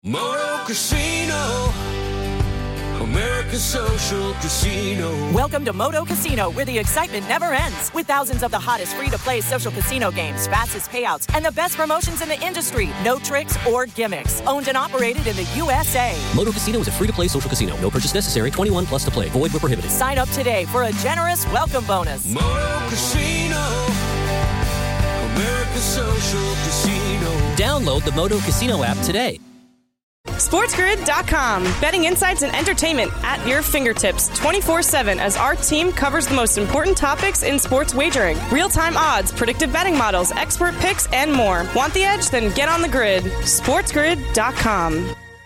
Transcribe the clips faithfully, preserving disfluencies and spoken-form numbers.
Moto Casino, America's Social Casino. Welcome to Moto Casino, where the excitement never ends. With thousands of the hottest free-to-play social casino games, fastest payouts, and the best promotions in the industry. No tricks or gimmicks. Owned and operated in the U S A. Moto Casino is a free-to-play social casino. No purchase necessary. twenty-one plus to play. Void where prohibited. Sign up today for a generous welcome bonus. Moto Casino, America's Social Casino. Download the Moto Casino app today. SportsGrid dot com. Betting insights and entertainment at your fingertips twenty-four seven as our team covers the most important topics in sports wagering. Real-time odds, predictive betting models, expert picks, and more. Want the edge? Then get on the grid. SportsGrid dot com.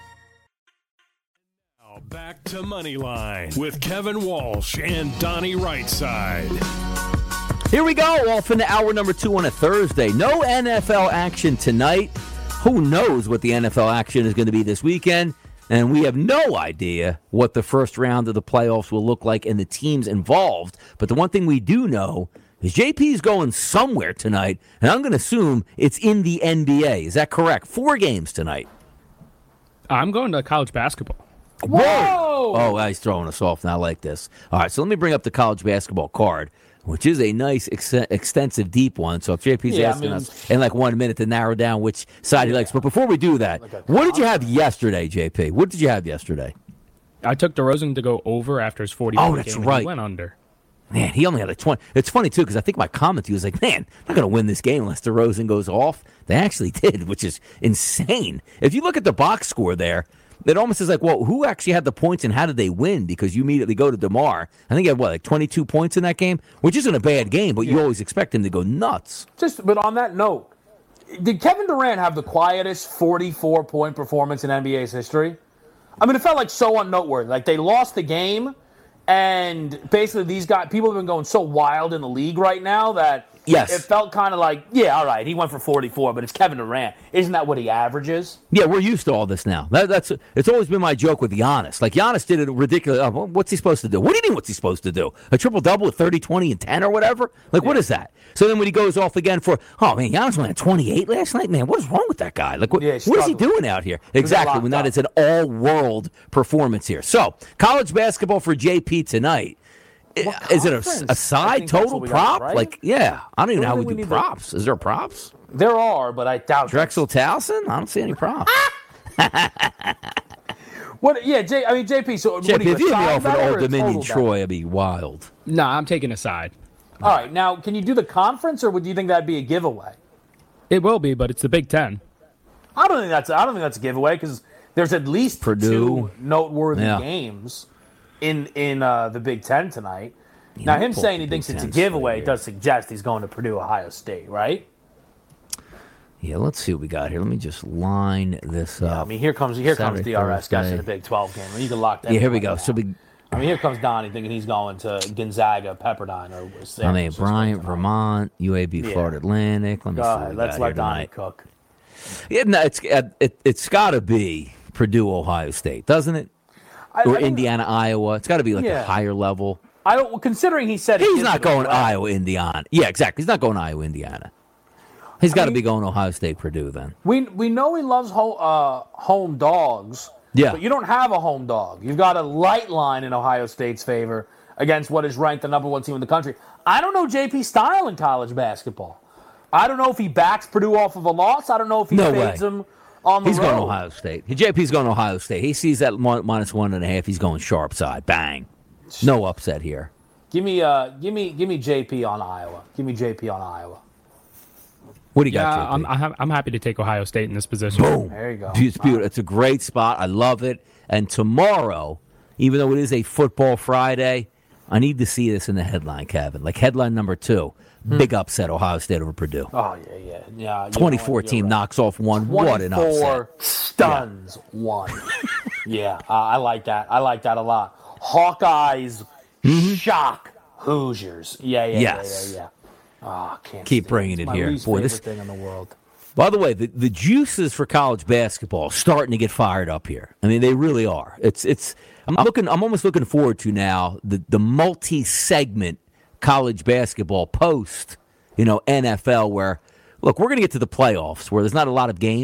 Now back to Moneyline with Kevin Walsh and Donnie Rightside. Here we go, off into hour number two on a Thursday. No N F L action tonight. Who knows what the N F L action is going to be this weekend? And we have no idea what the first round of the playoffs will look like and the teams involved. But the one thing we do know is J P's going somewhere tonight, and I'm going to assume it's in the N B A. Is that correct? Four games tonight. I'm going to college basketball. Whoa! Oh, well, he's throwing us off now. I like this. All right, so let me bring up the college basketball card, which is a nice, ex- extensive, deep one. So if J P's yeah, asking I mean, us in like one minute to narrow down which side he likes. But before we do that, like what did you have yesterday, J P? What did you have yesterday? I took DeRozan to go over after his forty-point Oh, that's game, right. And he went under. Man, he only had like twenty. It's funny, too, because I think my comment to you was like, man, I'm not going to win this game unless DeRozan goes off. They actually did, which is insane. If you look at the box score there, it almost is like, well, who actually had the points and how did they win? Because you immediately go to DeMar. I think he had, what, like twenty-two points in that game? Which isn't a bad game, but yeah. You always expect him to go nuts. Just, but on that note, did Kevin Durant have the quietest forty-four point performance in N B A's history? I mean, it felt like so unnoteworthy. Like, they lost the game, and basically these guys, people have been going so wild in the league right now that yes. It felt kind of like, yeah, all right, he went for forty-four, but it's Kevin Durant. Isn't that what he averages? Yeah, we're used to all this now. That, that's It's always been my joke with Giannis. Like, Giannis did it ridiculous. Oh, what's he supposed to do? What do you mean what's he supposed to do? A triple-double with thirty, twenty, and ten or whatever? Like, yeah. What is that? So then when he goes off again for, oh, man, Giannis went at twenty-eight last night? Man, what is wrong with that guy? Like, what, yeah, what is he doing out here? Exactly, when that is an all-world performance here. So, college basketball for J P tonight. Is it a, a side total prop? Got, right? Like, yeah, I don't even know how we, we do props. To... Is there props? There are, but I doubt Drexel Towson? I don't see any props. What? Yeah, J, I mean, J P, so J P, what, if you me offered Old Dominion Troy, it'd be wild. No, nah, I'm taking a side. All right, now, can you do the conference, or would you think that'd be a giveaway? It will be, but it's the Big Ten. I don't think that's. I don't think that's a giveaway because there's at least Purdue. two noteworthy yeah. games in in uh, the Big Ten tonight. You now, him saying he thinks it's a giveaway does suggest he's going to Purdue, Ohio State, right? Yeah, let's see what we got here. Let me just line this yeah, up. I mean, here comes here Saturday, comes D R S Thursday. guys in the Big twelve game. You can lock that. Yeah, here we go. So we. I mean, here comes Donnie thinking he's going to Gonzaga, Pepperdine, or I mean, Bryant, Vermont, U A B, yeah. Florida Atlantic. Let me go see. Ahead, let's let Donnie cook. Yeah, no, it's it, it's got to be Purdue, Ohio State, doesn't it? I, or I Indiana, Iowa. It's got to be like yeah. a higher level. I don't. Considering he said he's not going Iowa, Indiana. Yeah, exactly. He's not going Iowa, Indiana. He's got to be going Ohio State, Purdue. Then we we know he loves home uh, home dogs. Yeah, but you don't have a home dog. You've got a light line in Ohio State's favor against what is ranked the number one team in the country. I don't know J P's style in college basketball. I don't know if he backs Purdue off of a loss. I don't know if he no fades way. them on the he's road. He's going Ohio State. J P's going Ohio State. He sees that minus one and a half. He's going sharp side. Bang. No upset here. Give me, uh, give me, give me J P on Iowa. Give me J P on Iowa. What do you yeah, got, J P? I'm, I'm happy to take Ohio State in this position. Boom. There you go. It's beautiful. It's a great spot. I love it. And tomorrow, even though it is a football Friday, I need to see this in the headline, Kevin. Like headline number two, hmm. big upset, Ohio State over Purdue. Oh, yeah, yeah. yeah twenty-four team right. knocks off one. What an upset. twenty-four stuns yeah. one. yeah, uh, I like that. I like that a lot. Hawkeyes mm-hmm. shock Hoosiers. Yeah, yeah, yes. yeah, yeah, yeah. Oh, can't Keep bringing it my here. Least Boy, favorite this thing in the world. By the way, the, the juices for college basketball are starting to get fired up here. I mean, they really are. It's it's. I'm looking. I'm almost looking forward to now the the multi-segment college basketball post. You know, N F L where look, we're going to get to the playoffs where there's not a lot of games,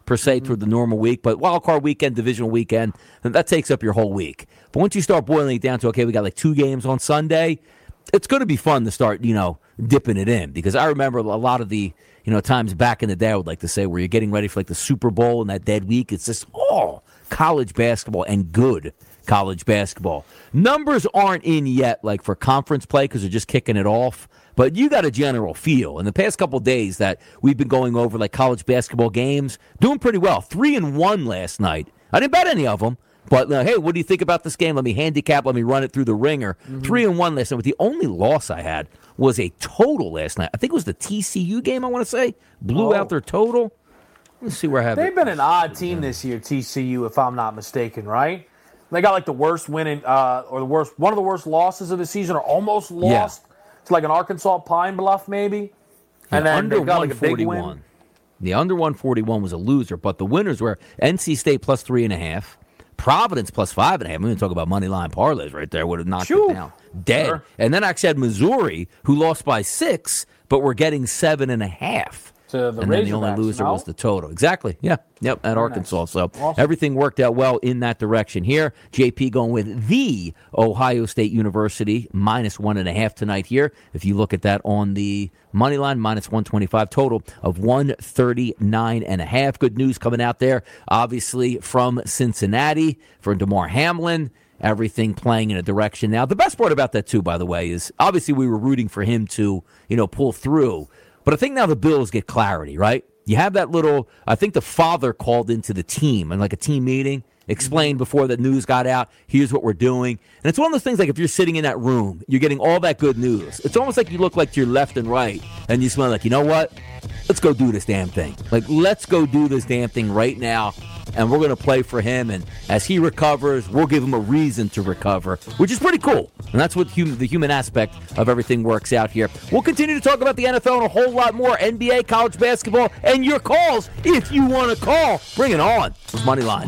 per se, Mm-hmm. through the normal week. But wild card weekend, divisional weekend, that takes up your whole week. But once you start boiling it down to, okay, we got like two games on Sunday, it's going to be fun to start, you know, dipping it in. Because I remember a lot of the, you know, times back in the day, I would like to say, where you're getting ready for like the Super Bowl and that dead week. It's just, oh, college basketball and good college basketball. Numbers aren't in yet, like for conference play, because they're just kicking it off. But you got a general feel. In the past couple of days that we've been going over like college basketball games, doing pretty well. Three and one last night. I didn't bet any of them. But, uh, hey, what do you think about this game? Let me handicap. Let me run it through the ringer. Mm-hmm. Three and one last night. But the only loss I had was a total last night. I think it was the T C U game, I want to say. Blew oh. out their total. Let's see where I have They've it. been an odd team this year, T C U, if I'm not mistaken, right? They got like the worst winning, uh, or the worst, one of the worst losses of the season, or almost lost. Yeah. It's like an Arkansas Pine Bluff, maybe. And, and then under they got like a big win. The under one forty-one was a loser, but the winners were N C State plus three and a half, Providence plus five and a half. I'm going to talk about money line parlays right there. Would have knocked Shoo. it down dead. Sure. And then I actually had Missouri, who lost by six, but we're getting seven and a half. To the and then the only loser no? was the total. Exactly. Yeah. Yep. At Very Arkansas. Nice. So awesome. Everything worked out well in that direction here. J P going with the Ohio State University minus one and a half tonight here. If you look at that on the money line, minus one twenty-five, total of one thirty-nine and a half. Good news coming out there, obviously, from Cincinnati for DeMar Hamlin. Everything playing in a direction now. The best part about that, too, by the way, is obviously we were rooting for him to, you know, pull through. But I think now the Bills get clarity, right? You have that little, I think the father called into the team and like a team meeting, explained before the news got out, here's what we're doing. And it's one of those things like if you're sitting in that room, you're getting all that good news. It's almost like you look like to your left and right and you smell like, you know what? Let's go do this damn thing. Like, let's go do this damn thing right now. And we're going to play for him. And as he recovers, we'll give him a reason to recover, which is pretty cool. And that's what hum- the human aspect of everything works out here. We'll continue to talk about the N F L and a whole lot more, N B A, college basketball, and your calls if you want to call. Bring it on. It's Moneyline.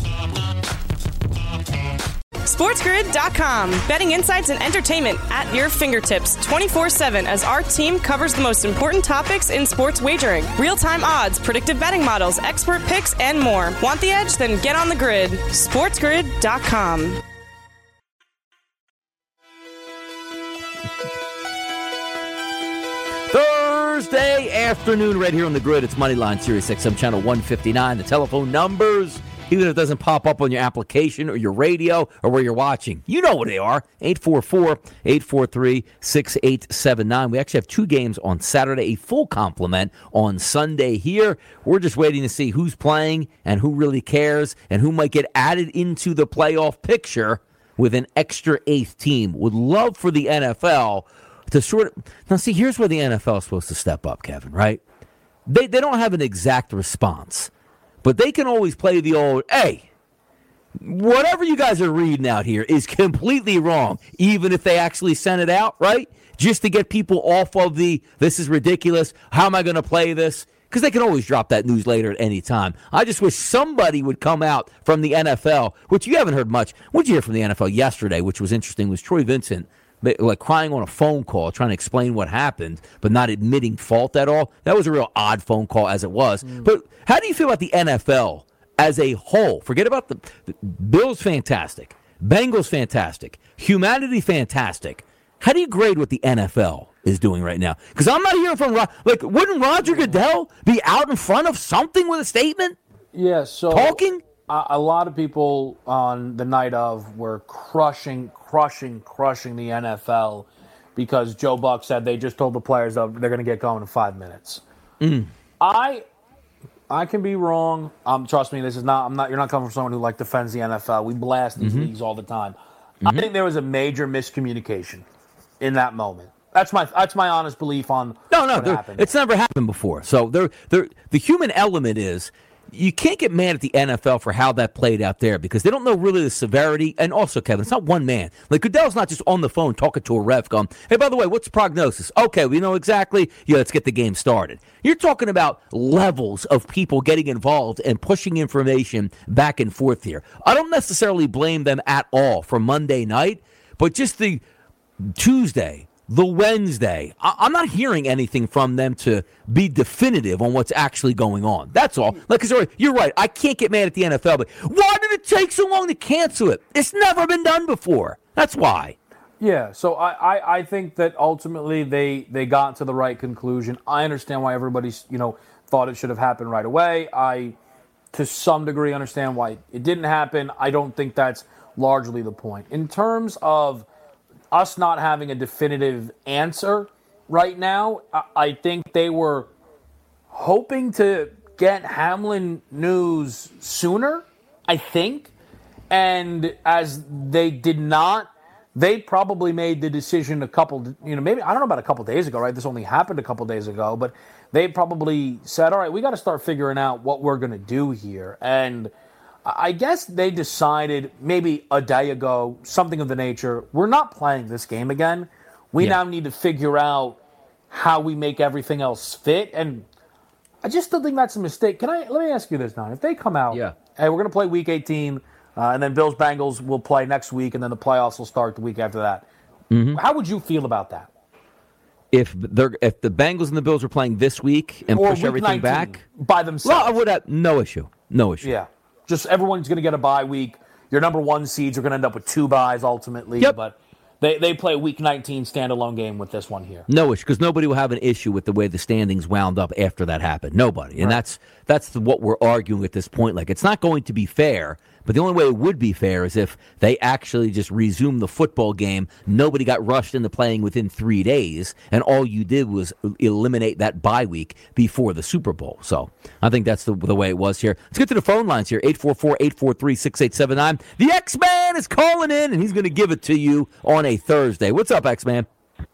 SportsGrid dot com. Betting insights and entertainment at your fingertips twenty-four seven as our team covers the most important topics in sports wagering. Real-time odds, predictive betting models, expert picks, and more. Want the edge? Then get on the grid. SportsGrid dot com. Thursday afternoon right here on the grid. It's Moneyline Series X M Channel one fifty-nine. The telephone numbers, even if it doesn't pop up on your application or your radio or where you're watching, you know what they are. eight four four, eight four three, six eight seven nine. We actually have two games on Saturday, a full complement on Sunday here. We're just waiting to see who's playing and who really cares and who might get added into the playoff picture with an extra eighth team. Would love for the N F L to sort of... Now, see, here's where the N F L is supposed to step up, Kevin, right? They, they don't have an exact response. But they can always play the old, hey, whatever you guys are reading out here is completely wrong, even if they actually sent it out, right? Just to get people off of the, this is ridiculous, how am I going to play this? Because they can always drop that news later at any time. I just wish somebody would come out from the N F L, which you haven't heard much. What did you hear from the N F L yesterday, which was interesting, was Troy Vincent, like crying on a phone call, trying to explain what happened, but not admitting fault at all. That was a real odd phone call as it was. Mm. But how do you feel about the N F L as a whole? Forget about the, the Bills, fantastic. Bengals, fantastic. Humanity, fantastic. How do you grade what the N F L is doing right now? Because I'm not hearing from, like, wouldn't Roger Goodell be out in front of something with a statement? Yeah, so talking? A, a lot of people on the night of were crushing, crushing, crushing the N F L because Joe Buck said they just told the players that they're going to get going in five minutes. Mm. I I can be wrong. Um, trust me, this is not. I'm not. You're not coming from someone who like defends the N F L. We blast these mm-hmm. leagues all the time. Mm-hmm. I think there was a major miscommunication in that moment. That's my that's my honest belief on no, no. what there, happened. It's never happened before. So there, there, the human element is. You can't get mad at the N F L for how that played out there because they don't know really the severity. And also, Kevin, it's not one man. Like, Goodell's not just on the phone talking to a ref going, hey, by the way, what's the prognosis? Okay, we know exactly. Yeah, let's get the game started. You're talking about levels of people getting involved and pushing information back and forth here. I don't necessarily blame them at all for Monday night, but just the Tuesday, the Wednesday. I- I'm not hearing anything from them to be definitive on what's actually going on. That's all. Like, sorry, you're right. I can't get mad at the N F L, but why did it take so long to cancel it? It's never been done before. That's why. Yeah, so I, I, I think that ultimately they, they got to the right conclusion. I understand why everybody's, you know, thought it should have happened right away. I, to some degree, understand why it didn't happen. I don't think that's largely the point. In terms of us not having a definitive answer right now, I, I think they were hoping to get Hamlin news sooner, I think. And as they did not, they probably made the decision a couple, you know, maybe, I don't know about a couple days ago, right? This only happened a couple days ago, but they probably said, all right, we got to start figuring out what we're going to do here. And I guess they decided maybe a day ago, something of the nature, we're not playing this game again. We Yeah. now need to figure out how we make everything else fit. And I just still think that's a mistake. Can I, let me ask you this now. If they come out, Yeah. hey, we're going to play week eighteen, uh, and then Bills Bengals will play next week, and then the playoffs will start the week after that. Mm-hmm. How would you feel about that? If they're if the Bengals and the Bills are playing this week and Or push week everything nineteen back, by themselves? well, I would have no issue. No issue. Yeah. Just everyone's going to get a bye week. Your number one seeds are going to end up with two byes ultimately. Yep. But they, they play a week nineteen standalone game with this one here. No issue, because nobody will have an issue with the way the standings wound up after that happened. Nobody, and Right. that's that's the, what we're arguing at this point. Like, it's not going to be fair, but the only way it would be fair is if they actually just resumed the football game. Nobody got rushed into playing within three days, and all you did was eliminate that bye week before the Super Bowl. So I think that's the, the way it was here. Let's get to the phone lines here, eight four four, eight four three, six eight seven nine. The X-Man is calling in, and he's going to give it to you on a Thursday. What's up, X-Man?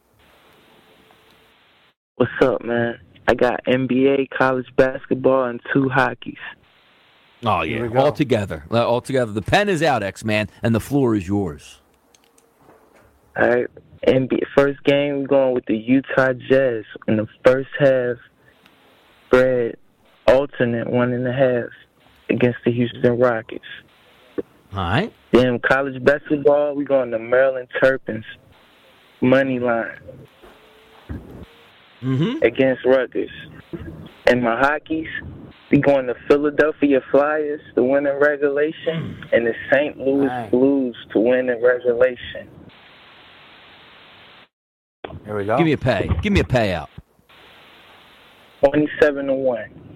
What's up, man? I got N B A, college basketball, and two hockeys. Oh, yeah. All together. Uh, All together. The pen is out, X-Man, and the floor is yours. All right. N B A, first game, we're going with the Utah Jazz. In the first half, spread alternate one and a half against the Houston Rockets. All right. Then college basketball, we're going to Maryland Terrapins, money line Mm-hmm. against Rutgers. And my hockeys, we going to Philadelphia Flyers to win in regulation, and the Saint Louis Dang. Blues to win in regulation. Here we go. Give me a pay. Give me a payout. twenty-seven to one.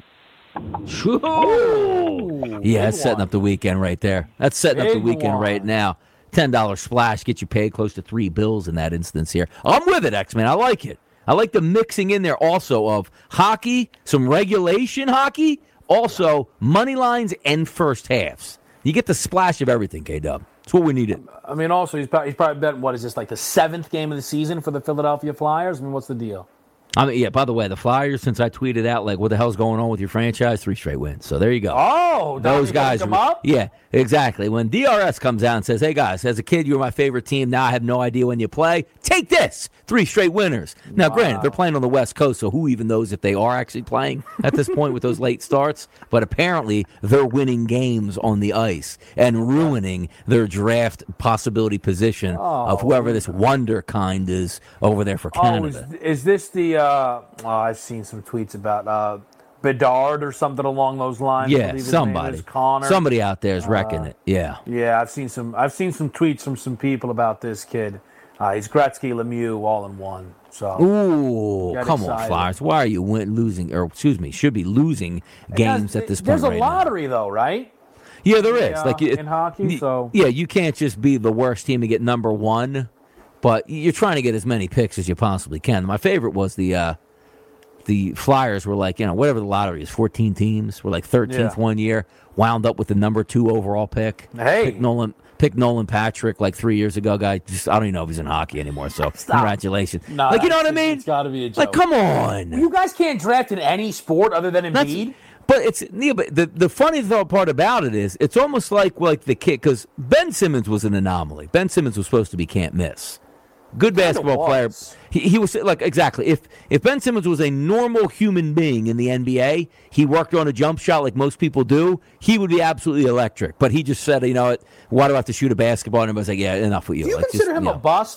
Ooh. Yeah, that's setting up the weekend right there. That's setting up the Big weekend one. right now. ten dollars splash, get you paid close to three bills in that instance here. I'm with it, X-Man. I like it. I like the mixing in there also of hockey, some regulation hockey, also money lines and first halves. You get the splash of everything, K-Dub. It's what we needed. I mean, also, he's probably, he's probably betting, what is this, like the seventh game of the season for the Philadelphia Flyers? I mean, what's the deal? I mean, yeah, by the way, the Flyers, since I tweeted out, like, what the hell's going on with your franchise? Three straight wins. So there you go. Oh, Those guys. come up? Yeah, exactly. When D R S comes out and says, hey, guys, as a kid, you were my favorite team. Now I have no idea when you play. Take this. Three straight winners. Now, granted, they're playing on the West Coast, so who even knows if they are actually playing at this point with those late starts? But apparently, they're winning games on the ice and ruining their draft possibility position of whoever this wonder kind is over there for Oh, is, Canada. is this the, uh, oh, I've seen some tweets about uh, Bedard or something along those lines. I Yeah, believe his name somebody. is Connor. Somebody out there is wrecking it. Yeah. Yeah, I've seen some. I've seen some tweets from some people about this kid. Uh, he's Gretzky, Lemieux, all in one. So Ooh, Got come on, excited. Flyers. Why are you win- losing, or excuse me, should be losing games There's- at this point There's a right now? lottery, though, right? Yeah, there is. Yeah, like you- in hockey, y- so- yeah, you can't just be the worst team to get number one, but you're trying to get as many picks as you possibly can. My favorite was the uh, the Flyers were like, you know, whatever the lottery is, fourteen teams, were like thirteenth Yeah. one year, wound up with the number two overall pick. Hey. Pick Nolan. Pick Nolan Patrick like three years ago, guy. Just I don't even know if he's in hockey anymore. So congratulations. Nah, like you know what I it's- mean? it's gotta be a Like joke. come on. You guys can't draft in any sport other than That's- Embiid. But it's yeah, but the the funny th- part about it is it's almost like like the kid because Ben Simmons was an anomaly. Ben Simmons was supposed to be can't miss. Good basketball was. player. He, he was like exactly if if Ben Simmons was a normal human being in the N B A, he worked on a jump shot like most people do. He would be absolutely electric. But he just said, you know what? Why do I have to shoot a basketball? And everybody's like, yeah, enough with you. Do you Like, consider just, him you a know. bust?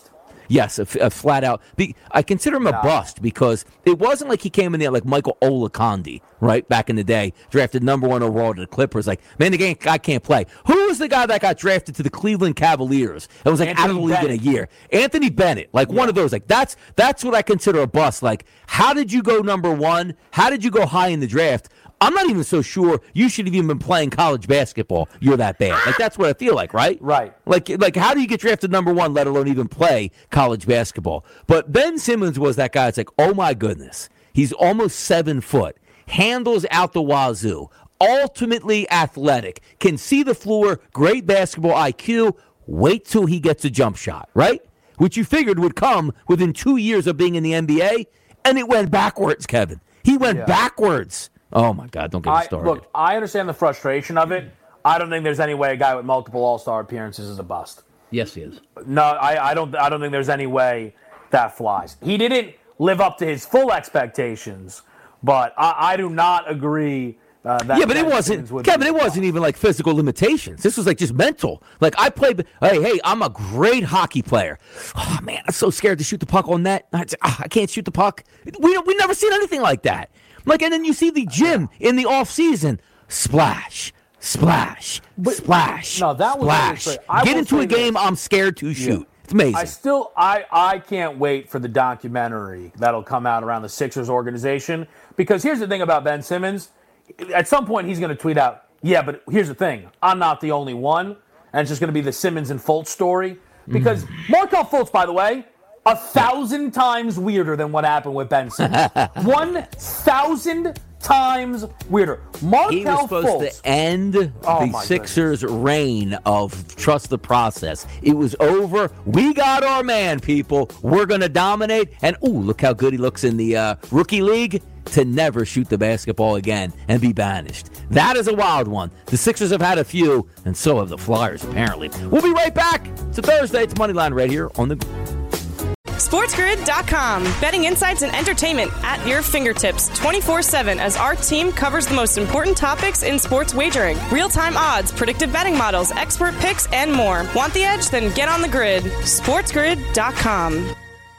Yes, a, a flat out. Be, I consider him a Yeah. bust because it wasn't like he came in there like Michael Olakandi, right, back in the day, drafted number one overall to the Clippers. Like, man, the game, I can't play. Who was the guy that got drafted to the Cleveland Cavaliers? It was like Anthony out of the league Bennett. in a year. Anthony Bennett, like one of those. Like that's that's what I consider a bust. Like, how did you go number one? How did you go high in the draft? I'm not even so sure you should have even been playing college basketball. You're that bad. Like that's what I feel like, right? Right. Like, like how do you get drafted number one, let alone even play college basketball? But Ben Simmons was that guy. It's like, oh my goodness, he's almost seven foot, handles out the wazoo, ultimately athletic, can see the floor, great basketball I Q. Wait till he gets a jump shot, right? Which you figured would come within two years of being in the N B A, and it went backwards, Kevin. He went Yeah. backwards. Oh, my God, don't get me I, started. look, I understand the frustration of it. I don't think there's any way a guy with multiple All-Star appearances is a bust. Yes, he is. No, I, I don't. I don't think there's any way that flies. He didn't live up to his full expectations, but I, I do not agree. Uh, that Yeah, but it Ben wasn't, Simmons would Kevin, be it a wasn't bust. even like physical limitations. This was like just mental. Like I played, hey, hey, I'm a great hockey player. Oh, man, I'm so scared to shoot the puck on net. I, ah, I can't shoot the puck. We, we never seen anything like that. Like, and then you see the gym in the off season, splash, splash, splash, no, that was splash. really- I Get will into a say game this. I'm scared to shoot. It's amazing. I still, I, I can't wait for the documentary that'll come out around the Sixers organization, because here's the thing about Ben Simmons. At some point, he's going to tweet out, yeah, but here's the thing. I'm not the only one. And it's just going to be the Simmons and Fultz story. Because Markelle Fultz, by the way, a thousand times weirder than what happened with Ben Simmons. One thousand times weirder. Markelle He was supposed Fultz. to end Oh, the my Sixers' reign of trust the process. It was over. We got our man, people. We're going to dominate. And, ooh, look how good he looks in the uh, rookie league to never shoot the basketball again and be banished. That is a wild one. The Sixers have had a few, and so have the Flyers, apparently. We'll be right back. It's a Thursday. It's Moneyline right here on the... SportsGrid dot com. Betting insights and entertainment at your fingertips twenty-four seven as our team covers the most important topics in sports wagering. Real-time odds, predictive betting models, expert picks, and more. Want the edge? Then get on the grid. SportsGrid dot com.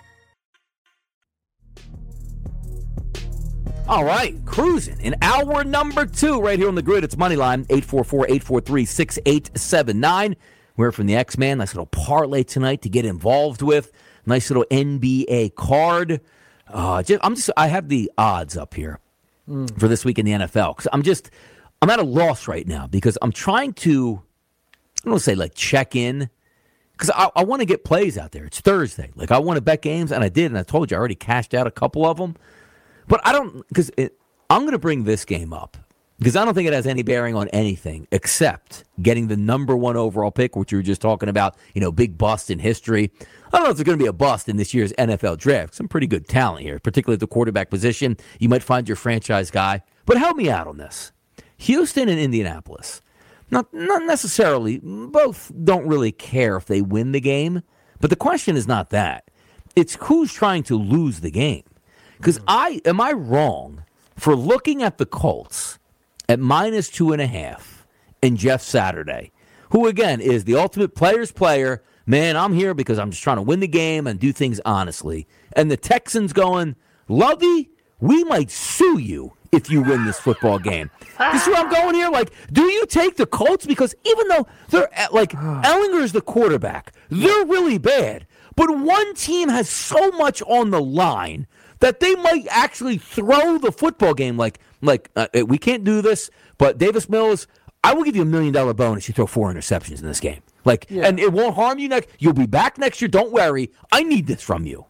All right, cruising in hour number two right here on the grid. It's Moneyline, eight four four, eight four three, six eight seven nine. We're from the X-Man. Nice little parlay tonight to get involved with. Nice little N B A card. Uh, just, I'm just. I have the odds up here mm. for this week in the N F L. Because I'm just, I'm at a loss right now because I'm trying to, I don't want to say like check in, because I, I want to get plays out there. It's Thursday. Like I want to bet games, and I did, and I told you I already cashed out a couple of them. But I don't, because I'm going to bring this game up because I don't think it has any bearing on anything except getting the number one overall pick, which you were just talking about, you know, big bust in history. I don't know if there's going to be a bust in this year's N F L draft. Some pretty good talent here, particularly at the quarterback position. You might find your franchise guy. But help me out on this. Houston and Indianapolis. Not, not necessarily. Both don't really care if they win the game. But the question is not that. It's who's trying to lose the game. Because I am I wrong for looking at the Colts at minus two and a half and Jeff Saturday, who, again, is the ultimate player's player. Man, I'm here because I'm just trying to win the game and do things honestly. And the Texans going, Lovey, we might sue you if you win this football game. You see where I'm going here? Like, do you take the Colts? Because even though they're, like, Ellinger's the quarterback, they're really bad. But one team has so much on the line that they might actually throw the football game. Like, like uh, we can't do this, but Davis Mills, I will give you a million dollar bonus. You throw four interceptions in this game. Like, yeah. And it won't harm you next. You'll be back next year. Don't worry. I need this from you.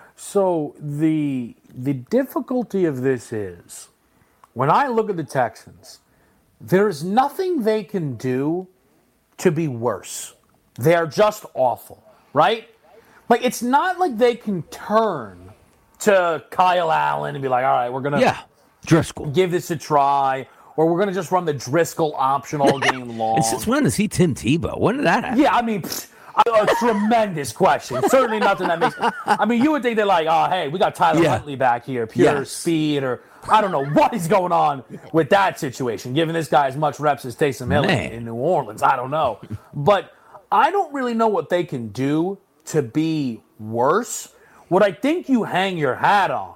So the the difficulty of this is, when I look at the Texans, there's nothing they can do to be worse. They're just awful, right? Like, it's not like they can turn to Kyle Allen and be like, all right, we're going to yeah. Driscoll. give this a try, or we're going to just run the Driscoll option all game long. And since when is he Tim Tebow? When did that happen? Yeah, I mean, pfft, a tremendous question. Certainly nothing that makes... I mean, you would think they're like, oh, hey, we got Tyler yeah. Huntley back here, pure yes. speed, or I don't know what is going on with that situation, giving this guy as much reps as Taysom Hill in, in New Orleans. I don't know. But I don't really know what they can do to be worse. What I think you hang your hat on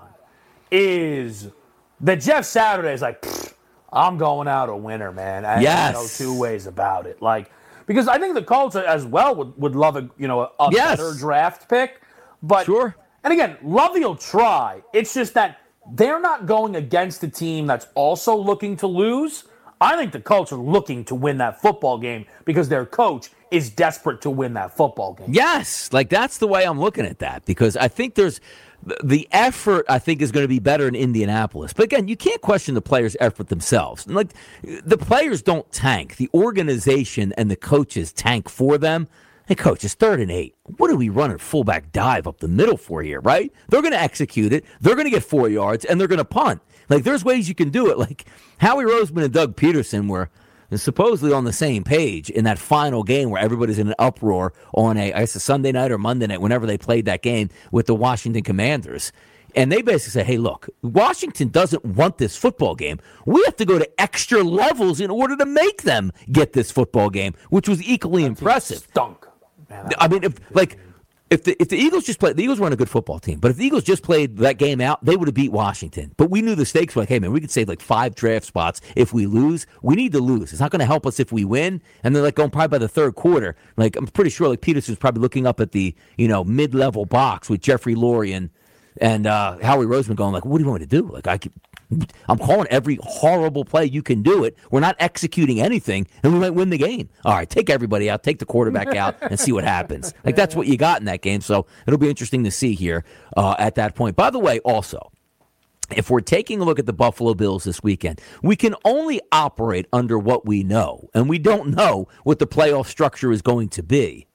is that Jeff Saturday is like, I'm going out a winner, man. I yes. no two ways about it. Like, because I think the Colts as well would, would love a you know a yes. better draft pick. But sure. And again, Lovey will try. It's just that they're not going against a team that's also looking to lose. I think the Colts are looking to win that football game because their coach is desperate to win that football game. Yes, like that's the way I'm looking at that, because I think there's the effort, I think, is going to be better in Indianapolis. But again, you can't question the players' effort themselves. Like, the players don't tank. The organization and the coaches tank for them. Hey, coach, it's third and eight. What are we running fullback dive up the middle for here, right? They're going to execute it. They're going to get four yards, and they're going to punt. Like, there's ways you can do it. Like, Howie Roseman and Doug Peterson were supposedly on the same page in that final game where everybody's in an uproar on a, I guess, a Sunday night or Monday night, whenever they played that game with the Washington Commanders. And they basically say, hey, look, Washington doesn't want this football game. We have to go to extra levels in order to make them get this football game, which was equally That's impressive. Stunk. Man, I mean, if like if the if the Eagles just played, the Eagles weren't a good football team, but if the Eagles just played that game out, they would have beat Washington. But we knew the stakes were like, hey, man, we could save like five draft spots if we lose. We need to lose. It's not going to help us if we win. And they're like going probably by the third quarter. Like, I'm pretty sure like Peterson's probably looking up at the, you know, mid-level box with Jeffrey Lurie and, and uh, Howie Roseman going like, what do you want me to do? Like, I keep, I'm calling every horrible play you can do it. We're not executing anything, and we might win the game. All right, take everybody out, take the quarterback out, and see what happens. Like, that's what you got in that game, so it'll be interesting to see here uh, at that point. By the way, also, if we're taking a look at the Buffalo Bills this weekend, we can only operate under what we know, and we don't know what the playoff structure is going to be.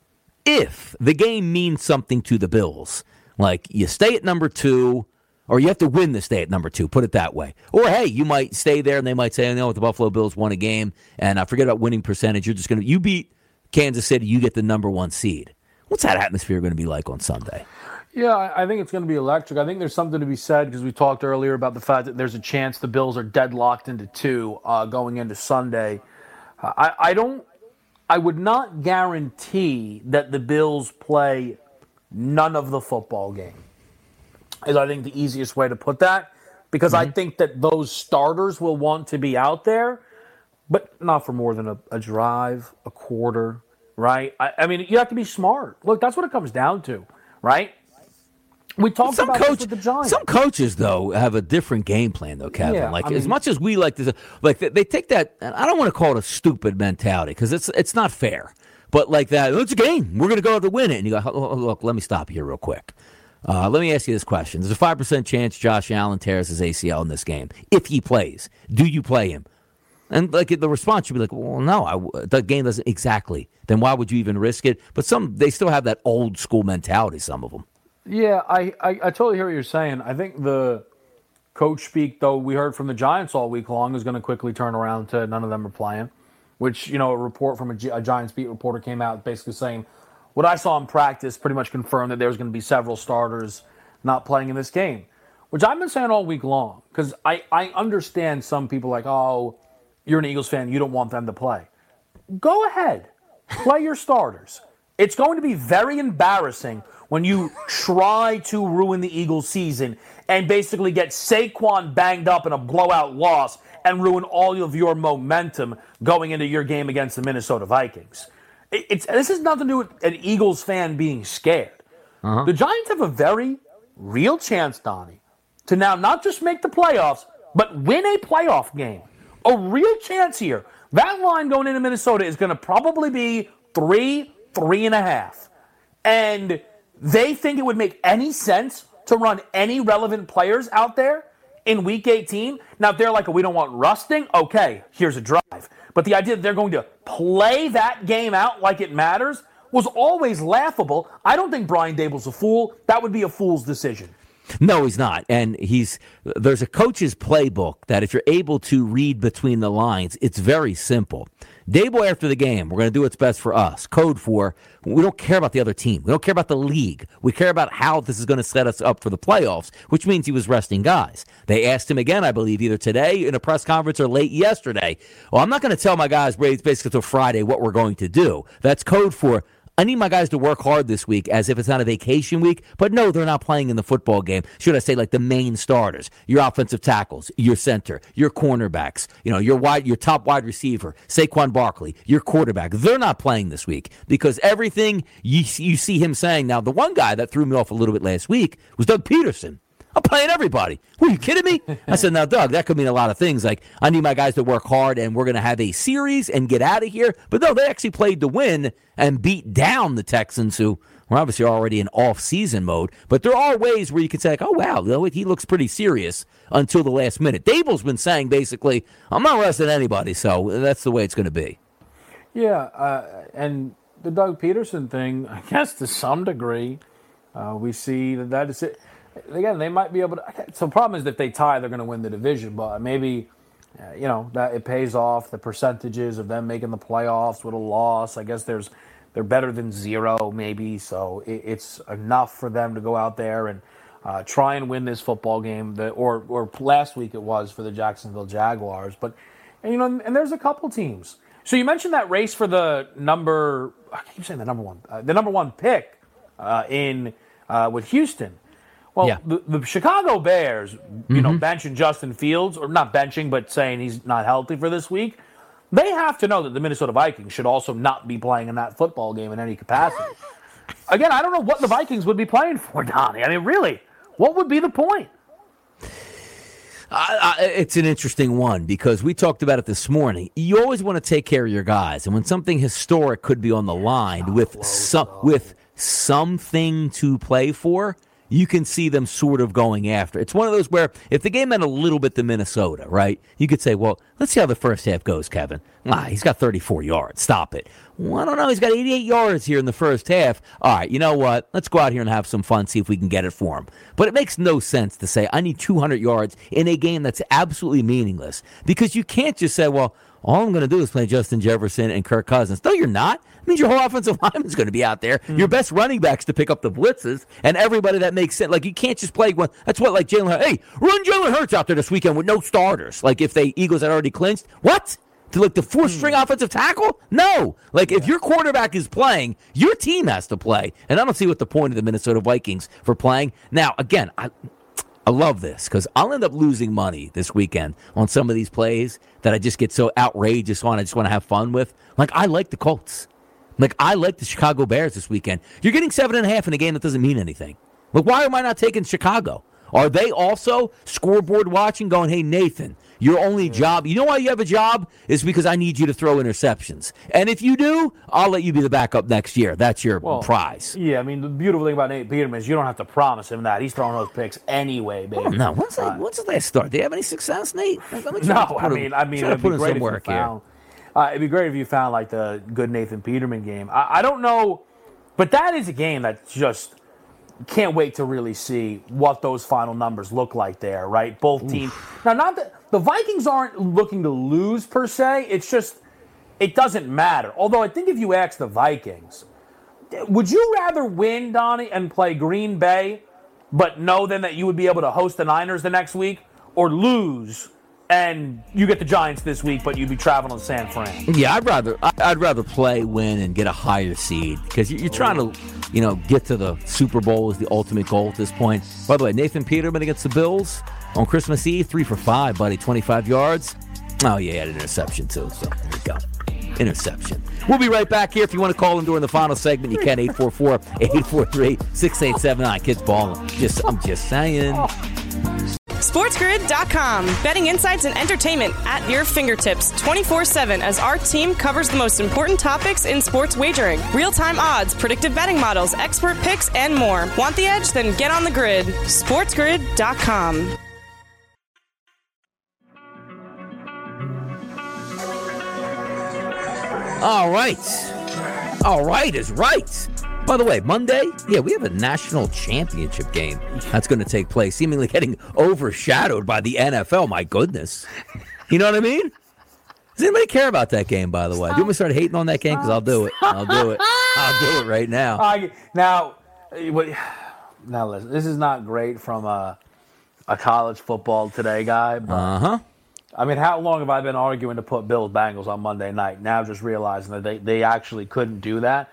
If the game means something to the Bills, like you stay at number two, or you have to win to stay at number two, put it that way. Or, hey, you might stay there, and they might say, I know the Buffalo Bills won a game, and I forget about winning percentage. You're just going to, you beat Kansas City, you get the number one seed. What's that atmosphere going to be like on Sunday? Yeah, I think it's going to be electric. I think there's something to be said because we talked earlier about the fact that there's a chance the Bills are deadlocked into two uh, going into Sunday. I, I don't, I would not guarantee that the Bills play none of the football game. Is I think the easiest way to put that, because mm-hmm. I think that those starters will want to be out there, but not for more than a, a drive, a quarter, right? I, I mean, you have to be smart. Look, that's what it comes down to, right? We talked some about coach, this with the Giants. Some coaches, though, have a different game plan, though, Kevin. Yeah, like, I mean, as much as we like to, like, they, they take that, I don't want to call it a stupid mentality, because it's it's not fair. But like that, it's a game. We're going to go out to win it. And you go, oh, look, let me stop you here real quick. Uh, let me ask you this question. There's a five percent chance Josh Allen tears his A C L in this game. If he plays, do you play him? And like the response should be like, well, no, I, the game doesn't exactly. Then why would you even risk it? But some, they still have that old school mentality, some of them. Yeah, I, I, I totally hear what you're saying. I think the coach speak, though, we heard from the Giants all week long, is going to quickly turn around to none of them are playing, which, you know, a report from a, G, a Giants beat reporter came out basically saying, what I saw in practice pretty much confirmed that there was going to be several starters not playing in this game, which I've been saying all week long, because I, I understand some people like, oh, you're an Eagles fan, you don't want them to play. Go ahead. Play your starters. It's going to be very embarrassing when you try to ruin the Eagles season and basically get Saquon banged up in a blowout loss and ruin all of your momentum going into your game against the Minnesota Vikings. It's, this has nothing to do with an Eagles fan being scared. Uh-huh. The Giants have a very real chance, Donnie, to now not just make the playoffs, but win a playoff game. A real chance here. That line going into Minnesota is going to probably be three, three and a half. And they think it would make any sense to run any relevant players out there in Week eighteen. Now, if they're like, we don't want rusting, okay, here's a drive. But the idea that they're going to play that game out like it matters was always laughable. I don't think Brian Daboll's a fool. That would be a fool's decision. No, he's not. And he's there's a coach's playbook that if you're able to read between the lines, it's very simple. Daboll, after the game, we're going to do what's best for us. Code for, we don't care about the other team. We don't care about the league. We care about how this is going to set us up for the playoffs, which means he was resting guys. They asked him again, I believe, either today in a press conference or late yesterday. Well, I'm not going to tell my guys basically till Friday what we're going to do. That's code for, I need my guys to work hard this week as if it's not a vacation week. But no, they're not playing in the football game. Should I say like the main starters, your offensive tackles, your center, your cornerbacks, you know, your wide, your top wide receiver, Saquon Barkley, your quarterback. They're not playing this week because everything you, you see him saying. Now, the one guy that threw me off a little bit last week was Doug Peterson. I'm playing everybody. Were you kidding me? I said, now, Doug, that could mean a lot of things. Like, I need my guys to work hard, and we're going to have a series and get out of here. But no, they actually played to win and beat down the Texans, who were obviously already in off-season mode. But there are ways where you can say, like, oh, wow, he looks pretty serious until the last minute. Dable's been saying, basically, I'm not resting anybody, so that's the way it's going to be. Yeah, uh, and the Doug Peterson thing, I guess to some degree, uh, we see that that is it. Again, they might be able to. So the problem is that if they tie, they're going to win the division. But maybe, uh, you know, that it pays off. The percentages of them making the playoffs with a loss. I guess there's they're better than zero, maybe. So it, it's enough for them to go out there and uh, try and win this football game. That or or last week it was for the Jacksonville Jaguars. But and, you know, and there's a couple teams. So you mentioned that race for the number. I keep saying the number one, uh, the number one pick uh, in uh, with Houston. Well, yeah. the, the Chicago Bears, you mm-hmm. know, benching Justin Fields, or not benching, but saying he's not healthy for this week, they have to know that the Minnesota Vikings should also not be playing in that football game in any capacity. Again, I don't know what the Vikings would be playing for, Donnie. I mean, really, what would be the point? Uh, it's an interesting one because we talked about it this morning. You always want to take care of your guys, and when something historic could be on the line oh, with some, with something to play for, you can see them sort of going after. It's one of those where if the game meant a little bit to Minnesota, right, you could say, well, let's see how the first half goes, Kevin. Ah, he's got thirty-four yards. Stop it. Well, I don't know. He's got eighty-eight yards here in the first half. All right, you know what? Let's go out here and have some fun, see if we can get it for him. But it makes no sense to say, I need two hundred yards in a game that's absolutely meaningless because you can't just say, well, all I'm going to do is play Justin Jefferson and Kirk Cousins. No, you're not. It means your whole offensive lineman is going to be out there. Mm. Your best running backs to pick up the blitzes and everybody that makes sense. Like, you can't just play one. That's what, like, Jalen Hurts. Hey, run Jalen Hurts out there this weekend with no starters. Like, if the Eagles had already clinched. What? To, like, the fourth-string mm. offensive tackle? No. Like, yeah. if your quarterback is playing, your team has to play. And I don't see what the point of the Minnesota Vikings for playing. Now, again, I... I love this because I'll end up losing money this weekend on some of these plays that I just get so outrageous on. I just want to have fun with. Like, I like the Colts. Like, I like the Chicago Bears this weekend. You're getting seven and a half in a game that doesn't mean anything. Like, why am I not taking Chicago? Are they also scoreboard watching going, hey, Nathan, your only job, you know why you have a job? Is because I need you to throw interceptions. And if you do, I'll let you be the backup next year. That's your well, prize. Yeah, I mean, the beautiful thing about Nate Peterman is you don't have to promise him that. He's throwing those picks anyway, baby. Oh, no, when's, uh, when's the last start? Do you have any success, Nate? No, I mean, I mean, it'd be great if you found, uh, it'd be great if you found, like, the good Nathan Peterman game. I, I don't know, but that is a game that's just... Can't wait to really see what those final numbers look like there, right? Both teams. Oof. Now, not that the Vikings aren't looking to lose per se. It's just, it doesn't matter. Although I think if you ask the Vikings, would you rather win, Donnie, and play Green Bay, but know then that you would be able to host the Niners the next week, or lose and you get the Giants this week, but you'd be traveling to San Fran? Yeah, I'd rather I'd rather play, win, and get a higher seed because you're trying to, you know, get to the Super Bowl is the ultimate goal at this point. By the way, Nathan Peterman against the Bills on Christmas Eve, three for five, buddy, twenty-five yards. Oh, yeah, he had an interception, too, so there we go. Interception. We'll be right back here. If you want to call in during the final segment, you can, eight four four, eight four three, six eight seven nine. Kids balling. Just, I'm just saying. SportsGrid dot com. Betting insights and entertainment at your fingertips twenty-four seven as our team covers the most important topics in sports wagering. Real-time odds, predictive betting models, expert picks, and more. Want the edge? Then get on the grid. SportsGrid dot com. All right. All right is right. By the way, Monday, yeah, we have a national championship game that's going to take place, seemingly getting overshadowed by the N F L. My goodness. You know what I mean? Does anybody care about that game, by the way? Do you want me to start hating on that game? Because I'll do it. I'll do it. I'll do it right now. Uh, now, now, listen, this is not great from a, a college football today guy. But, uh-huh. I mean, how long have I been arguing to put Bills Bengals on Monday night? Now just realizing that they, they actually couldn't do that.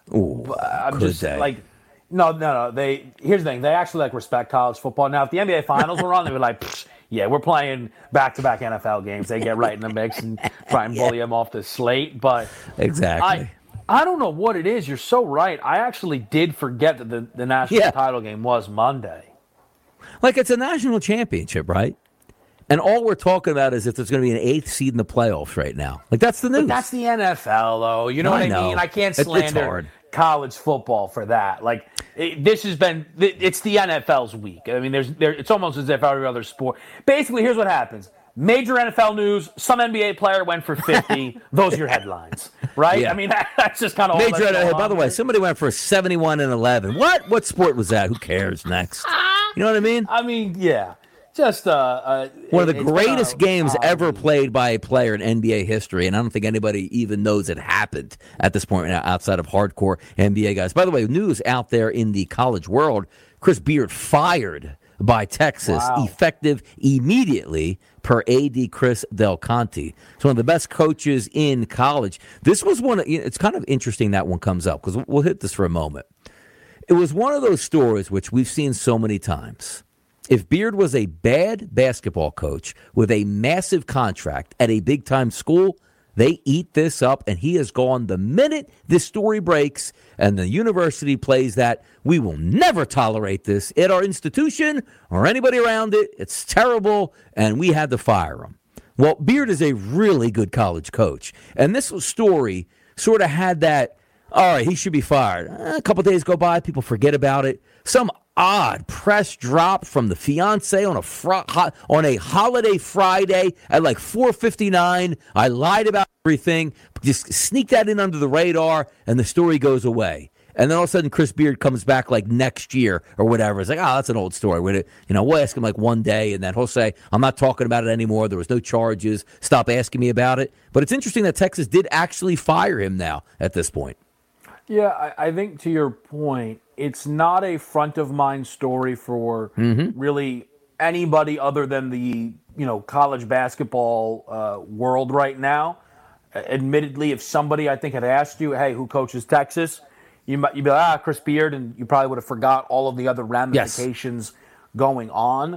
Ooh, I'm could just they? like, no, no, no. They here's the thing. They actually like respect college football. Now, if the N B A Finals were on, they were like, yeah, we're playing back-to-back N F L games. They get right in the mix and try and bully them off the slate. But exactly. I, I don't know what it is. You're so right. I actually did forget that the, the national Yeah. title game was Monday. Like, it's a national championship, right? And all we're talking about is if there's going to be an eighth seed in the playoffs right now. Like, that's the news. But that's the N F L, though. You know I what I know. mean? I can't It- it's slander hard. college football for that. Like, it, this has been, it's the N F L's week. I mean, there's, there, it's almost as if every other sport. Basically, here's what happens. Major N F L news, some N B A player went for fifty. Those are your headlines, right? Yeah. I mean, that, that's just kind of all Major. that's going Hey, by on the way, here. somebody went for seventy-one and eleven. What? What sport was that? Who cares? Next. You know what I mean? I mean, yeah. Just uh, uh, One of the it's been greatest a- games uh, ever played by a player in N B A history, and I don't think anybody even knows it happened at this point now outside of hardcore N B A guys. By the way, news out there in the college world, Chris Beard fired by Texas, Wow. effective immediately per A D Chris Del Conte. It's one of the best coaches in college. This was one of, it's kind of interesting that one comes up because we'll hit this for a moment. It was one of those stories which we've seen so many times. If Beard was a bad basketball coach with a massive contract at a big-time school, they eat this up, and he is gone the minute this story breaks and the university plays that. We will never tolerate this at our institution or anybody around it. It's terrible, and we had to fire him. Well, Beard is a really good college coach, and this story sort of had that, all right, he should be fired. A couple days go by, people forget about it. Some odd press drop from the fiance on a fr- ho- on a holiday Friday at like four fifty-nine. I lied about everything, just sneak that in under the radar, and the story goes away. And then all of a sudden, Chris Beard comes back like next year or whatever. It's like, oh, that's an old story. We're gonna, you know, we'll ask him like one day, and then he'll say, I'm not talking about it anymore. There was no charges. Stop asking me about it. But it's interesting that Texas did actually fire him now at this point. Yeah, I, I think to your point, it's not a front of mind story for Mm-hmm. really anybody other than the you know college basketball uh, world right now. Uh, admittedly, if somebody I think had asked you, "Hey, who coaches Texas?" you might you'd be like, "Ah, Chris Beard," and you probably would have forgot all of the other ramifications going on.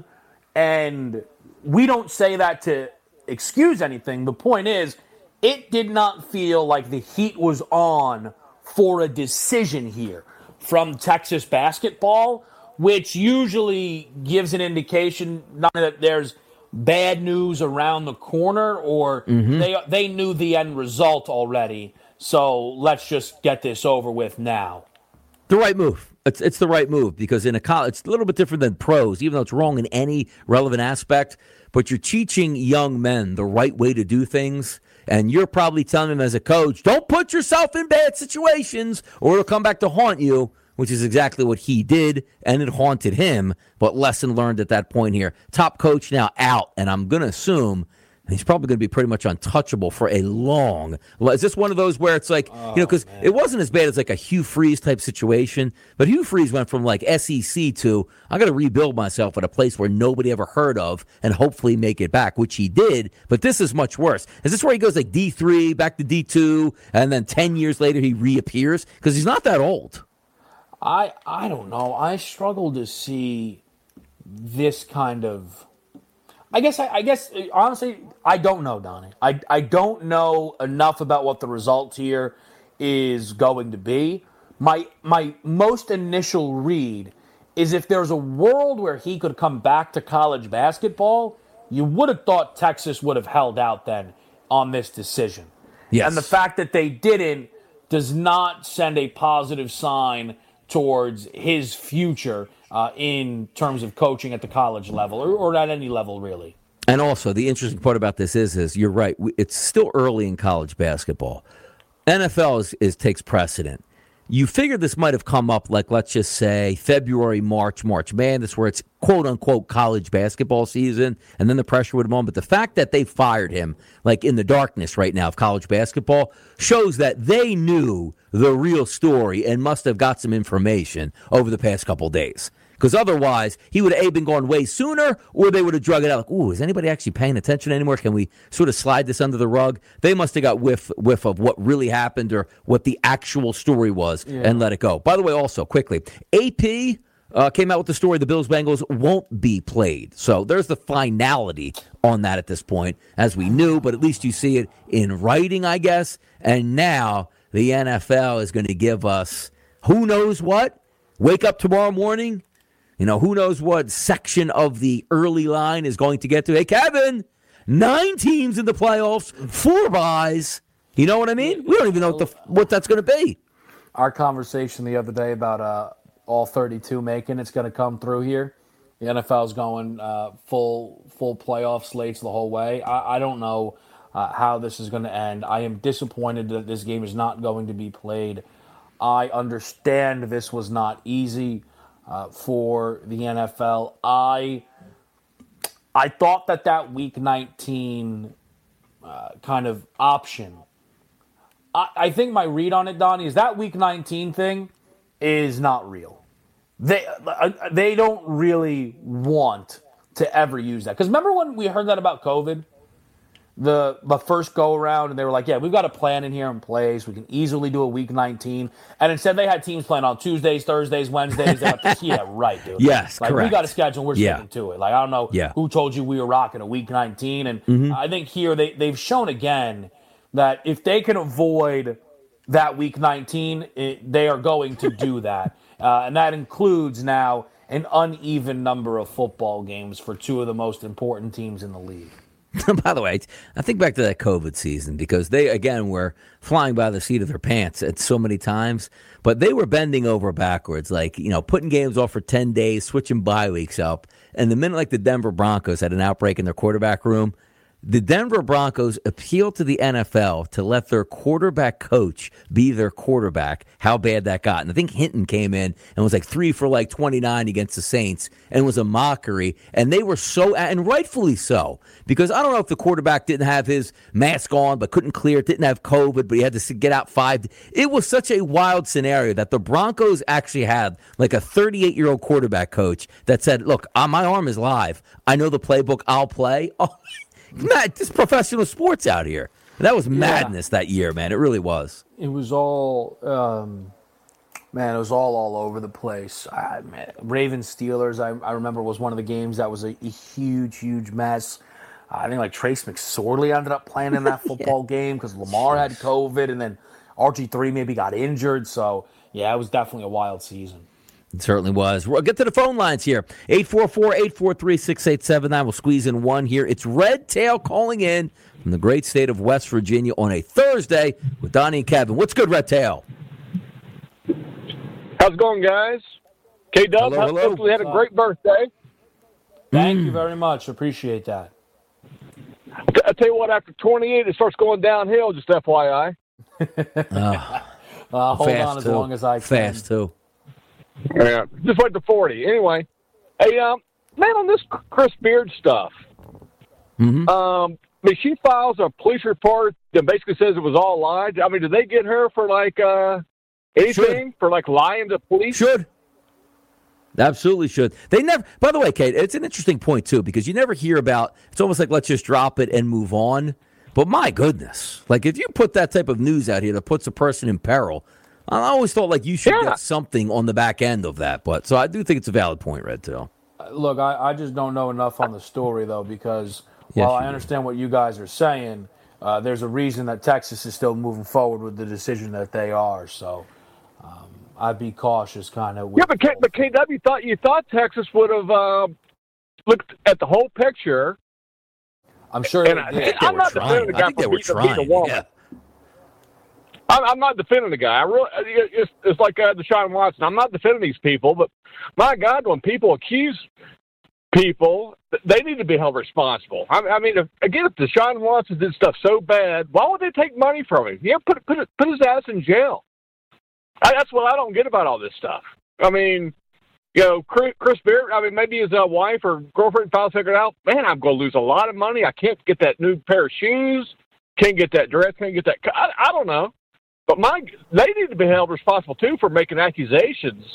And we don't say that to excuse anything. The point is, it did not feel like the heat was on for a decision here from Texas basketball, which usually gives an indication not that there's bad news around the corner or Mm-hmm. they they knew the end result already. So let's just get this over with now. The right move. It's it's the right move because in a college, it's a little bit different than pros, even though it's wrong in any relevant aspect. But you're teaching young men the right way to do things. And you're probably telling them as a coach, don't put yourself in bad situations or it'll come back to haunt you, which is exactly what he did, and it haunted him. But lesson learned at that point here. Top coach now out, and I'm going to assume he's probably going to be pretty much untouchable for a long. Is this one of those where it's like, Oh, you know, because it wasn't as bad as like a Hugh Freeze type situation, but Hugh Freeze went from like S E C to, I got to rebuild myself at a place where nobody ever heard of and hopefully make it back, which he did. But this is much worse. Is this where he goes like D three, back to D two, and then ten years later he reappears? Because he's not that old. I I don't know. I struggle to see this kind of. I guess I, I guess honestly I don't know, Donnie. I I don't know enough about what the result here is going to be. My my most initial read is if there's a world where he could come back to college basketball, you would have thought Texas would have held out then on this decision. Yes. And the fact that they didn't does not send a positive sign towards his future uh, in terms of coaching at the college level or, or at any level, really. And also, the interesting part about this is, is you're right. It's still early in college basketball. N F L is, is takes precedent. You figure this might have come up like, let's just say, February, March, March Madness, where it's quote-unquote college basketball season, and then the pressure would have on. But the fact that they fired him, like in the darkness right now of college basketball, shows that they knew the real story and must have got some information over the past couple days. Because otherwise, he would have A, been gone way sooner, or they would have drug it out. Like, ooh, is anybody actually paying attention anymore? Can we sort of slide this under the rug? They must have got whiff, whiff of what really happened or what the actual story was yeah. and let it go. By the way, also, quickly, A P uh, came out with the story the Bills-Bengals won't be played. So there's the finality on that at this point, as we knew, but at least you see it in writing, I guess. And now the N F L is going to give us who knows what. Wake up tomorrow morning. You know, who knows what section of the early line is going to get to. Hey, Kevin, nine teams in the playoffs, four byes. You know what I mean? We don't even know what, the, what that's going to be. Our conversation the other day about uh, all thirty-two making it's going to come through here. The N F L is going uh, full full playoff slates the whole way. I, I don't know uh, how this is going to end. I am disappointed that this game is not going to be played. I understand this was not easy. Uh, for the N F L. I I thought that that Week nineteen uh, kind of option, I, I think my read on it, Donnie, is that Week nineteen thing is not real. They, uh, they don't really want to ever use that. Because remember when we heard that about COVID? The the first go-around, and they were like, yeah, we've got a plan in here in place. We can easily do a Week nineteen. And instead they had teams playing on Tuesdays, Thursdays, Wednesdays. They're like, yeah, right, dude. Yes, like, correct. We got a schedule, we're yeah. sticking to it. Like, I don't know yeah. who told you we were rocking a Week nineteen. And mm-hmm. I think here they, they've shown again that if they can avoid that Week nineteen, it, they are going to do that. Uh, and that includes now an uneven number of football games for two of the most important teams in the league. By the way, I think back to that COVID season because they, again, were flying by the seat of their pants at so many times, but they were bending over backwards, like, you know, putting games off for ten days, switching bye weeks up. And the minute like the Denver Broncos had an outbreak in their quarterback room, the Denver Broncos appealed to the N F L to let their quarterback coach be their quarterback, how bad that got. And I think Hinton came in and was like three for like twenty-nine against the Saints and was a mockery. And they were so, and rightfully so, because I don't know if the quarterback didn't have his mask on but couldn't clear it, didn't have COVID, but he had to get out five. It was such a wild scenario that the Broncos actually had like a thirty-eight-year-old quarterback coach that said, look, my arm is live. I know the playbook. I'll play. Oh, Matt, this professional sports out here. That was madness yeah. that year, man. It really was. It was all, um, man, it was all all over the place. I, man, Ravens Steelers, I, I remember was one of the games that was a, a huge, huge mess. Uh, I think like Trace McSorley ended up playing in that football yeah. game because Lamar had COVID, and then R G three maybe got injured. So, yeah, it was definitely a wild season. It certainly was. We'll get to the phone lines here. eight four four, eight four three, six eight seven nine. We'll squeeze in one here. It's Red Tail calling in from the great state of West Virginia on a Thursday with Donnie and Kevin. What's good, Red Tail? How's it going, guys? K-Dub, hopefully had a great birthday. Thank mm. you very much. Appreciate that. I tell you what, after twenty-eight, it starts going downhill, just F Y I. oh, uh, hold on as too. long as I can. Fast, too. Yeah, just wait to forty. Anyway, hey, um, man, on this Chris Beard stuff, mm-hmm. um, I mean, she files a police report that basically says it was all lies. I mean, did they get her for, like, uh, anything? Should. For, like, lying to police? Should. Absolutely should. They never, by the way, Kate, it's an interesting point, too, because you never hear about, it's almost like let's just drop it and move on. But my goodness, like, if you put that type of news out here that puts a person in peril, I always thought like you should yeah. get something on the back end of that, but so I do think it's a valid point, Red Tail. Look, I, I just don't know enough on the story though, because yes, while I understand do. what you guys are saying, uh, there's a reason that Texas is still moving forward with the decision that they are. So um, I'd be cautious, kind of. Yeah, but K, but K W thought you thought Texas would have uh, looked at the whole picture. I'm sure. And they I, did. I'm not defending the guy for beating, beating a woman. Yeah. I'm not defending the guy. I really, it's, it's like uh, Deshaun Watson. I'm not defending these people, but my God, when people accuse people, they need to be held responsible. I, I mean, if, again, if Deshaun Watson did stuff so bad, why would they take money from him? Yeah, put put put his ass in jail. I, that's what I don't get about all this stuff. I mean, you know, Chris, Chris Beard. I mean, maybe his uh, wife or girlfriend finally figured out, man, I'm going to lose a lot of money. I can't get that new pair of shoes. Can't get that dress. Can't get that. I, I don't know. But my, they need to be held responsible, too, for making accusations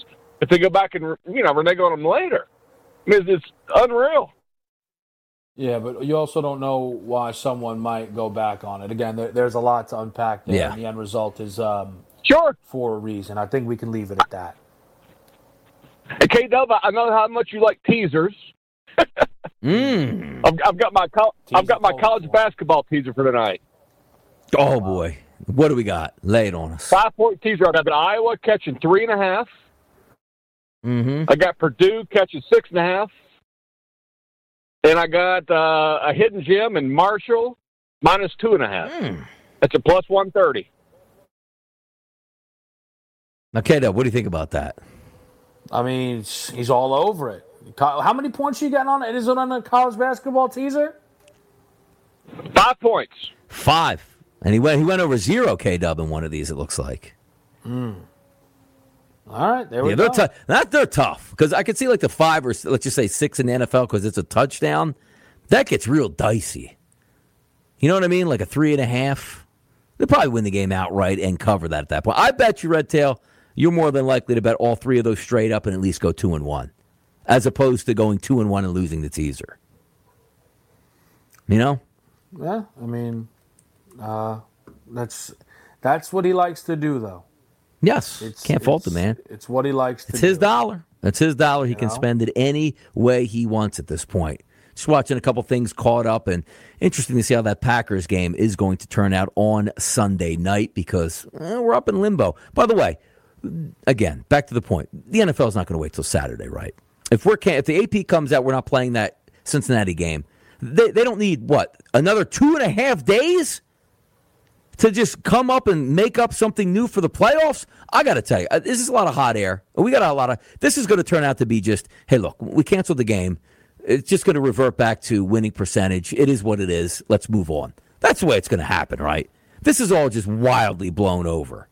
if they go back and, you know, renege on them later. I mean, it's, it's unreal. Yeah, but you also don't know why someone might go back on it. Again, there, there's a lot to unpack there, Yeah. and the end result is um, sure for a reason. I think we can leave it at that. And K-Dub, I know how much you like teasers. mm. I've, I've got my col- I've got my college basketball teaser for tonight. Oh, boy. What do we got? Lay it on us. Five-point teaser. I've got Iowa catching three and a half. Mm-hmm. I got Purdue catching six and a half. And I got uh, a hidden gem in Marshall minus two and a half. Mm. That's a plus one thirty. Okay, now, what do you think about that? I mean, he's all over it. How many points you getting on it? Is it on a college basketball teaser? Five points. Five. And he went he went over zero K-Dub in one of these, it looks like. Mm. All right, there we yeah, go. They're t- that, they're tough. Because I could see like the five or let's just say six in the N F L because it's a touchdown. That gets real dicey. You know what I mean? Like a three and a half. They'll probably win the game outright and cover that at that point. I bet you, Red Tail, you're more than likely to bet all three of those straight up and at least go two and one. As opposed to going two and one and losing the teaser. You know? Yeah, I mean, uh, that's that's what he likes to do, though. Yes, it's, can't fault the it's, man. It's what he likes to It's do. his dollar. It's his dollar. He You can know? spend it any way he wants at this point. Just watching a couple things caught up, and interesting to see how that Packers game is going to turn out on Sunday night because eh, we're up in limbo. By the way, again, back to the point. The N F L is not going to wait till Saturday, right? If we're if the A P comes out, we're not playing that Cincinnati game. They they don't need what another two and a half days to just come up and make up something new for the playoffs. I got to tell you, this is a lot of hot air. We got a lot of. This is going to turn out to be just, hey, look, we canceled the game. It's just going to revert back to winning percentage. It is what it is. Let's move on. That's the way it's going to happen, right? This is all just wildly blown over.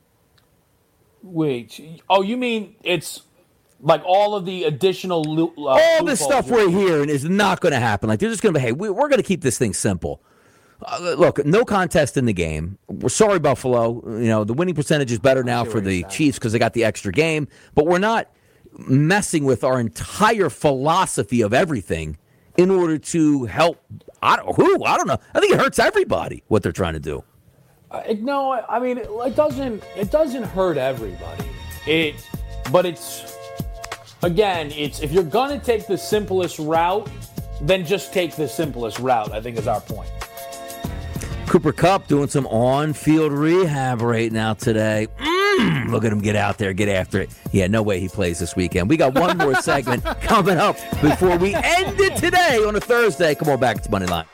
Wait, oh, you mean it's like all of the additional lo- uh, all this loopholes stuff you're- we're hearing is not going to happen. Like they're just going to be, hey, we, we're going to keep this thing simple. Uh, look, no contest in the game. We're sorry, Buffalo. You know, the winning percentage is better now for the Chiefs because they got the extra game. But we're not messing with our entire philosophy of everything in order to help. I don't, who? I don't know. I think it hurts everybody what they're trying to do. Uh, it- no, I mean it, it doesn't. It doesn't hurt everybody. It, but it's again, it's if you're gonna take the simplest route, then just take the simplest route. I think is our point. Cooper Kupp doing some on-field rehab right now today. Mm, look at him get out there, get after it. Yeah, no way he plays this weekend. We got one more segment coming up before we end it today on a Thursday. Come on back. It's Moneyline.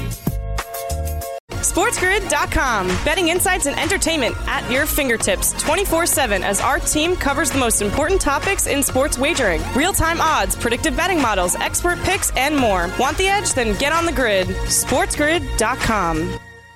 SportsGrid dot com. Betting insights and entertainment at your fingertips twenty-four seven as our team covers the most important topics in sports wagering. Real-time odds, predictive betting models, expert picks, and more. Want the edge? Then get on the grid. SportsGrid dot com.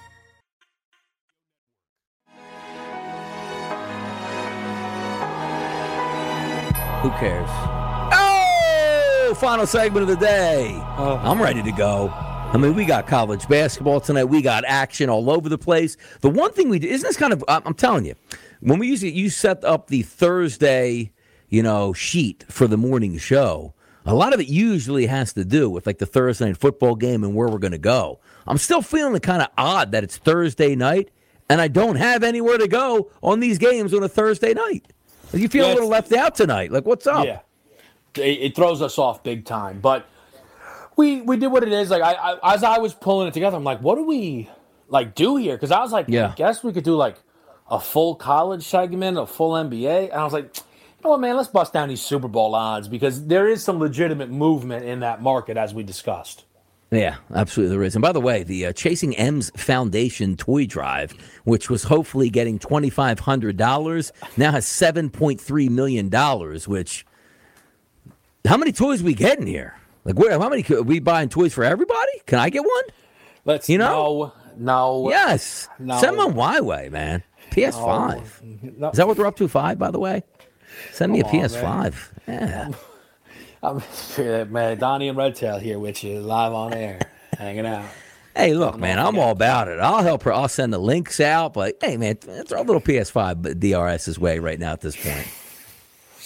Who cares? Oh, final segment of the day. Oh. I'm ready to go. I mean, we got college basketball tonight. We got action all over the place. The one thing we do, isn't this kind of, I'm telling you, when we usually, you set up the Thursday, you know, sheet for the morning show, a lot of it usually has to do with like the Thursday night football game and where we're going to go. I'm still feeling kind of odd that it's Thursday night and I don't have anywhere to go on these games on a Thursday night. You feel Yeah, a little left out tonight. Like, what's up? Yeah, it, it throws us off big time. But we we did what it is. Like I, I as I was pulling it together, I'm like, what do we like do here? Because I was like, Yeah. I guess we could do like a full college segment, a full N B A, and I was like, you know what, man, let's bust down these Super Bowl odds because there is some legitimate movement in that market as we discussed. Yeah, absolutely there is. And by the way, the uh, Chasing M's Foundation toy drive, which was hopefully getting twenty-five hundred dollars, now has seven point three million dollars, which, how many toys we getting here? Like, where? How many, are we buying toys for everybody? Can I get one? Let's, you know? No, no. Yes. No. Send them my way, man. P S five. No. Is that what they're up to, five, by the way? Send me a Come P on, S five. Yeah. I'm, man, Donnie and Redtail here with you, live on air, hanging out. Hey, look, man, I'm all about it. I'll help her. I'll send the links out. But, hey, man, throw a little P S five D R S's way right now at this point.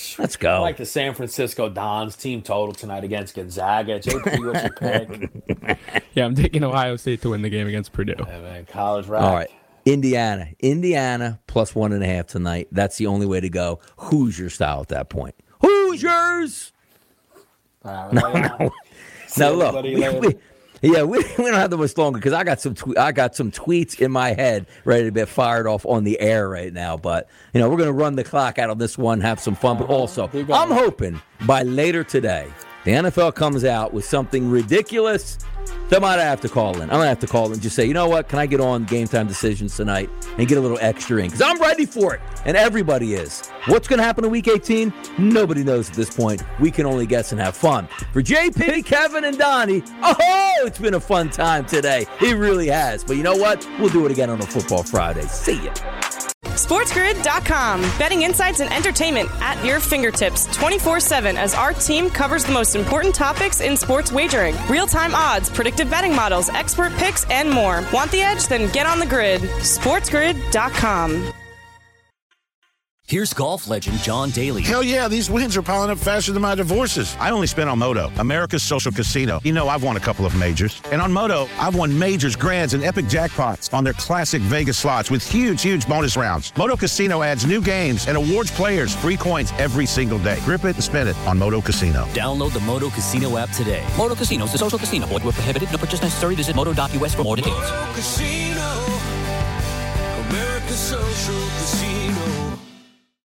Let's go. I like the San Francisco Dons team total tonight against Gonzaga. J P, what's your pick? Yeah, I'm taking Ohio State to win the game against Purdue. Yeah, man, college rack. All right. Indiana. Indiana plus one and a half tonight. That's the only way to go. Hoosier style at that point. Hoosiers! All right, No, no. Now, look. We, we, yeah, we, we don't have that much longer because I got some tw- I got some tweets in my head ready to get fired off on the air right now. But, you know, we're going to run the clock out on this one, have some fun. But also, I'm hoping by later today, the N F L comes out with something ridiculous. That might have to call in. I'm going to have to call in and just say, you know what? Can I get on Game Time Decisions tonight and get a little extra in? Because I'm ready for it. And everybody is. What's going to happen in Week eighteen? Nobody knows at this point. We can only guess and have fun. For J P, Kevin, and Donnie, oh, it's been a fun time today. It really has. But you know what? We'll do it again on a Football Friday. See ya. SportsGrid dot com. Betting insights and entertainment at your fingertips twenty-four seven as our team covers the most important topics in sports wagering. Real-time odds, predictive betting models, expert picks, and more. Want the edge? Then get on the grid. SportsGrid dot com. Here's golf legend John Daly. Hell yeah, these wins are piling up faster than my divorces. I only spent on Moto, America's social casino. You know, I've won a couple of majors. And on Moto, I've won majors, grands, and epic jackpots on their classic Vegas slots with huge, huge bonus rounds. Moto Casino adds new games and awards players free coins every single day. Grip it and spin it on Moto Casino. Download the Moto Casino app today. Moto Casino is a social casino. Void where prohibited. No purchase necessary. Visit moto dot U S for more details. Moto Casino.